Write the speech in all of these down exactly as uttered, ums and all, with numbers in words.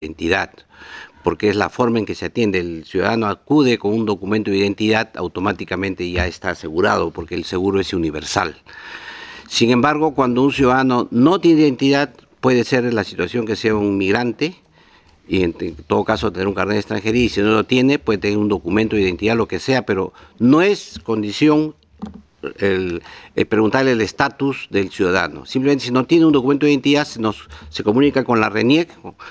identidad, porque es la forma en que se atiende. El ciudadano acude con un documento de identidad, automáticamente ya está asegurado, porque el seguro es universal. Sin embargo, cuando un ciudadano no tiene identidad, puede ser la situación que sea un migrante, y en todo caso tener un carnet de extranjería, y si no lo tiene, puede tener un documento de identidad, lo que sea, pero no es condición el, el preguntarle el estatus del ciudadano. Simplemente, si no tiene un documento de identidad, se, nos, se comunica con la RENIEC,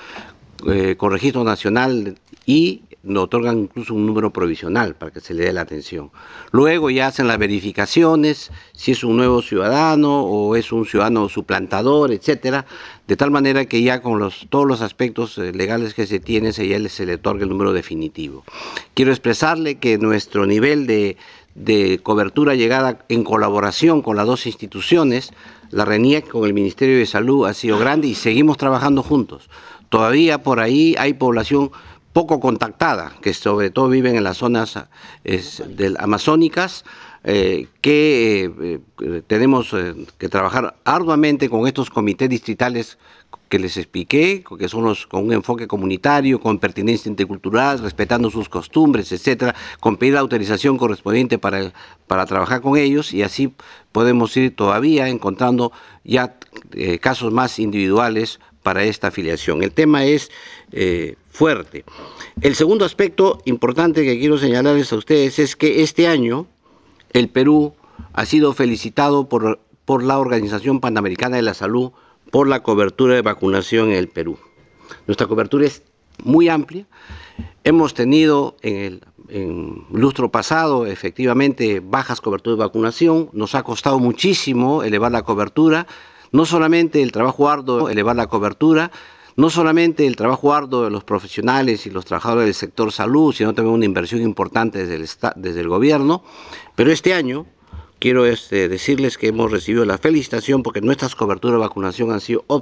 eh, con Registro Nacional, y nos otorgan incluso un número provisional para que se le dé la atención. Luego ya hacen las verificaciones, si es un nuevo ciudadano o es un ciudadano suplantador, etcétera, de tal manera que ya con los, todos los aspectos eh, legales que se tienen, se, ya le, se le otorga el número definitivo. Quiero expresarle que nuestro nivel de, de cobertura llegada en colaboración con las dos instituciones, la RENIEC con el Ministerio de Salud, ha sido grande y seguimos trabajando juntos. Todavía por ahí hay población poco contactada, que sobre todo viven en las zonas es, del, amazónicas, eh, que eh, tenemos eh, que trabajar arduamente con estos comités distritales que les expliqué, que son los con un enfoque comunitario, con pertinencia intercultural, respetando sus costumbres, etcétera, con pedir la autorización correspondiente para, el, para trabajar con ellos, y así podemos ir todavía encontrando ya eh, casos más individuales para esta afiliación. El tema es eh, fuerte. El segundo aspecto importante que quiero señalarles a ustedes es que este año el Perú ha sido felicitado por, por la Organización Panamericana de la Salud por la cobertura de vacunación en el Perú. Nuestra cobertura es muy amplia. Hemos tenido en el en lustro pasado, efectivamente, bajas coberturas de vacunación. Nos ha costado muchísimo elevar la cobertura. No solamente el trabajo arduo, elevar la cobertura, no solamente el trabajo arduo de los profesionales y los trabajadores del sector salud, sino también una inversión importante desde el, desde el gobierno. Pero este año quiero este, decirles que hemos recibido la felicitación porque nuestras coberturas de vacunación han sido óptimas.